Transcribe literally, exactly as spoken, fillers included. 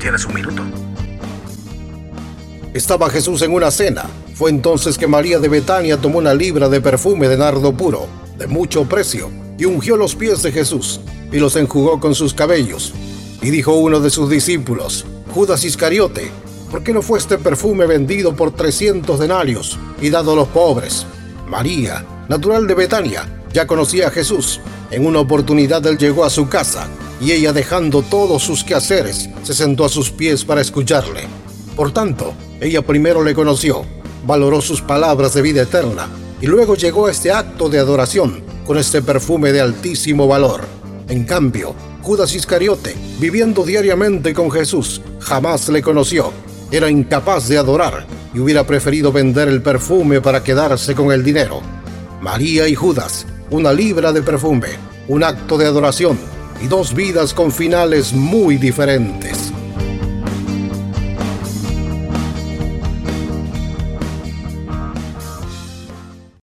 tienes un minuto. Estaba Jesús en una cena. Fue entonces que María de Betania tomó una libra de perfume de nardo puro, de mucho precio, y ungió los pies de Jesús, y los enjugó con sus cabellos. Y dijo uno de sus discípulos, Judas Iscariote, ¿por qué no fue este perfume vendido por trescientos denarios y dado a los pobres? María, natural de Betania, ya conocía a Jesús. En una oportunidad él llegó a su casa, y ella, dejando todos sus quehaceres, se sentó a sus pies para escucharle. Por tanto, ella primero le conoció, valoró sus palabras de vida eterna, y luego llegó a este acto de adoración con este perfume de altísimo valor. En cambio, Judas Iscariote, viviendo diariamente con Jesús, jamás le conoció. Era incapaz de adorar y hubiera preferido vender el perfume para quedarse con el dinero. María y Judas, una libra de perfume, un acto de adoración y dos vidas con finales muy diferentes.